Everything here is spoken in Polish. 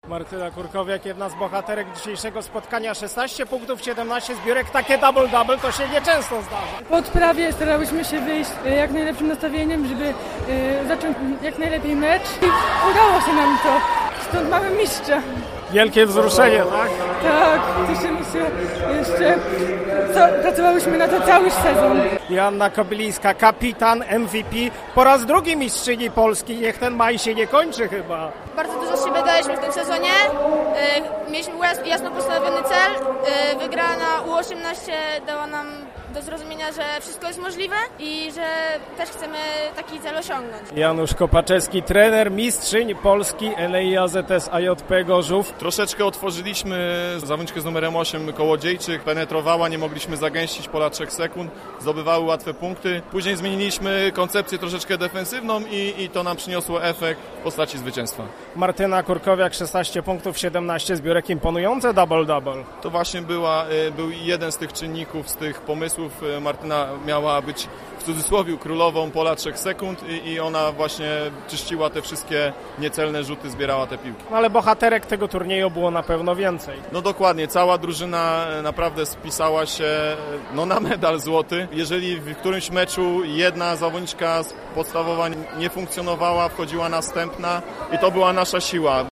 Martyna Kurkowiak, jedna z bohaterek dzisiejszego spotkania, 16 punktów, 17 zbiórek, takie double-double to się nieczęsto zdarza. Po odprawie starałyśmy się wyjść jak najlepszym nastawieniem, żeby zacząć jak najlepiej mecz i udało się nam to, stąd mamy mistrza. Wielkie wzruszenie, tak? Tak, cieszymy się jeszcze, pracowałyśmy na to cały sezon. Joanna Kobylińska, kapitan, MVP, po raz drugi mistrzyni Polski, niech ten maj się nie kończy chyba. Bardzo dużo z siebie daliśmy w tym sezonie, mieliśmy jasno postawiony cel, wygrana U18 dała nam do zrozumienia, że wszystko jest możliwe i że też chcemy taki cel osiągnąć. Janusz Kopaczewski, trener, mistrzyń Polski Enei AZS AJP Gorzów. Troszeczkę otworzyliśmy zawodniczkę z numerem 8 Kołodziejczyk, penetrowała, nie mogliśmy zagęścić pola 3 sekund, zdobywały łatwe punkty. Później zmieniliśmy koncepcję troszeczkę defensywną i to nam przyniosło efekt w postaci zwycięstwa. Martyna Kurkowiak, 16 punktów, 17 zbiórek, imponujące double-double. To właśnie był jeden z tych czynników, z tych pomysłów. Martyna miała być w cudzysłowie królową pola 3 sekund i ona właśnie czyściła te wszystkie niecelne rzuty, zbierała te piłki. No ale bohaterek tego turnieju było na pewno więcej. No dokładnie, cała drużyna naprawdę spisała się na medal złoty. Jeżeli w którymś meczu jedna zawodniczka podstawowa nie funkcjonowała, wchodziła następna i to była nasza siła.